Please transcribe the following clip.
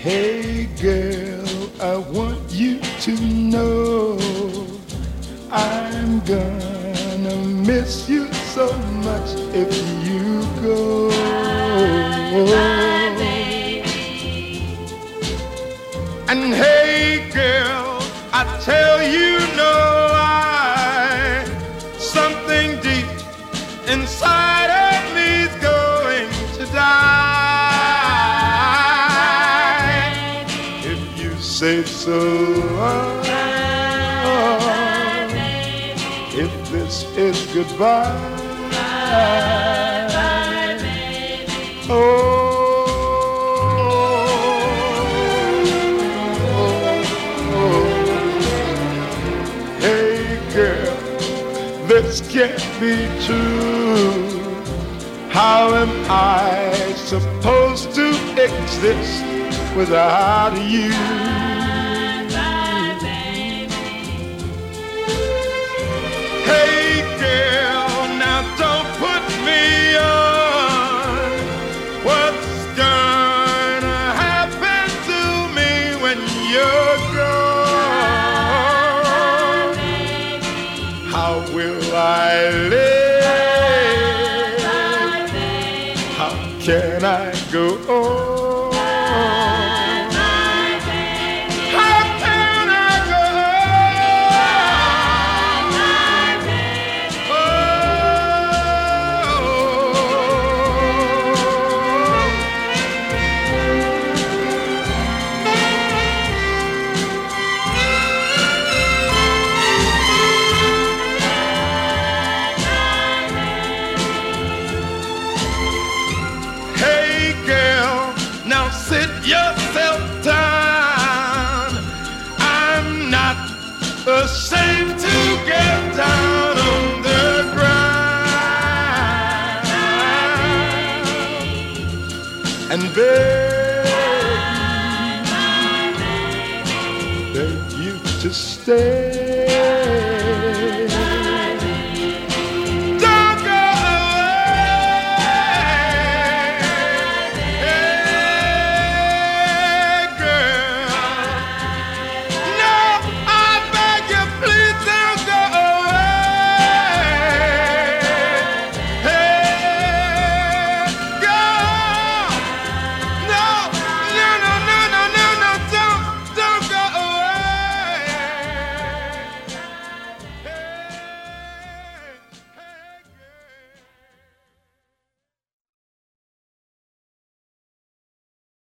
Hey girl, I want you to know I'm gonna miss you so much if you go. Bye, baby. And hey girl, I tell you no lie, something deep inside of me's going to die. If you say so, if this is goodbye, oh. This can't be true. How am I supposed to exist without you? Bye, baby. Hey girl, now don't put me on. What's gonna happen to me when you're gone? How will I live? How can I go on? How can I go on? Now sit yourself down. I'm not ashamed to get down on the ground and beg you to stay.